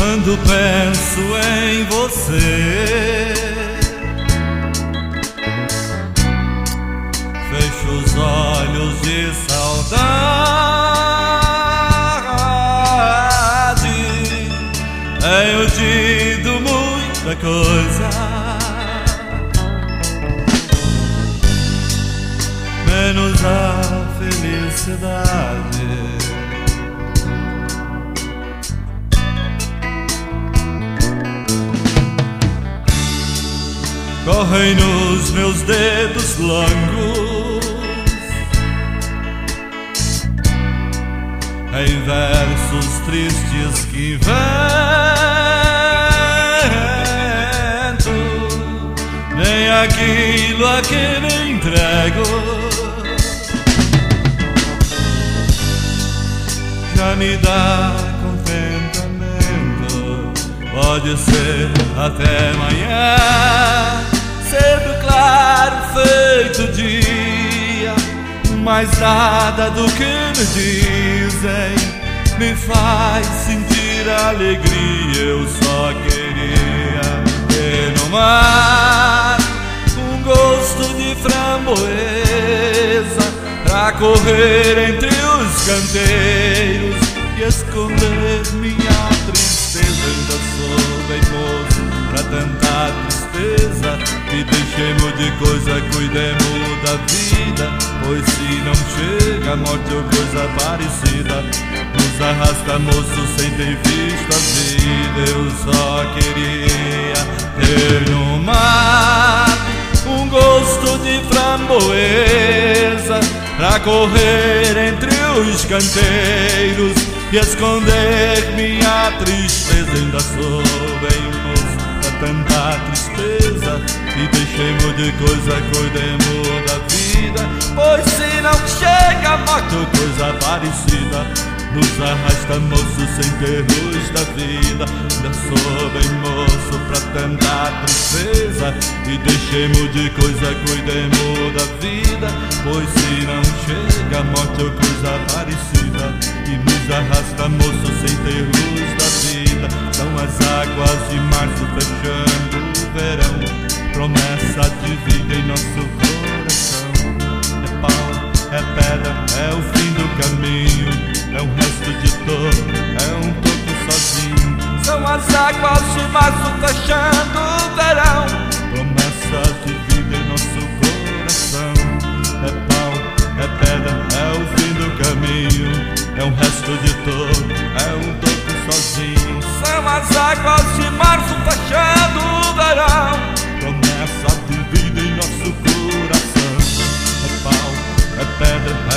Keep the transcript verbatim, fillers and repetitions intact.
Quando penso em você, fecho os olhos de saudade. Tenho tido muita coisa, menos a felicidade. Correm nos meus dedos longos em versos tristes que invento, nem aquilo a que me entrego já me dá contentamento. Pode ser até amanhã, cedo, claro, feito dia, mas nada do que me dizem me faz sentir alegria. Eu só queria ter no mar um gosto de framboesa pra correr entre os canteiros e esconder minha tristeza. Ainda sou bem moço pra tanta tristeza, e deixemos de coisa, cuidemos da vida, pois se não chega a morte ou coisa parecida, nos arrasta, moço, sem ter visto a vida. Eu só queria ter no mar um gosto de framboesa pra correr entre os canteiros e esconder minha tristeza. Ainda sou bem moço pra tanta tristeza, e deixemos de coisa, cuidemos da vida, pois se não chega a morte ou coisa parecida, nos arrasta, moço, sem ter luz da vida. Ainda sou bem moço pra tanta tristeza, e deixemos de coisa, cuidemos da vida, pois se não chega a morte ou coisa parecida, e nos arrasta, moço, sem ter luz da vida. São as águas de março fechando o verão, promessa de vida em nosso coração. É pau, é pedra, é o fim do caminho, é um resto de dor, é um toco sozinho. São as águas de março fechando o verão, promessas de vida em nosso coração. É pau, é pedra, é o fim do caminho, é um resto de dor, é um toco sozinho. São as águas de março fechando o verão, promessa de vida em nosso coração. É pau, é pedra,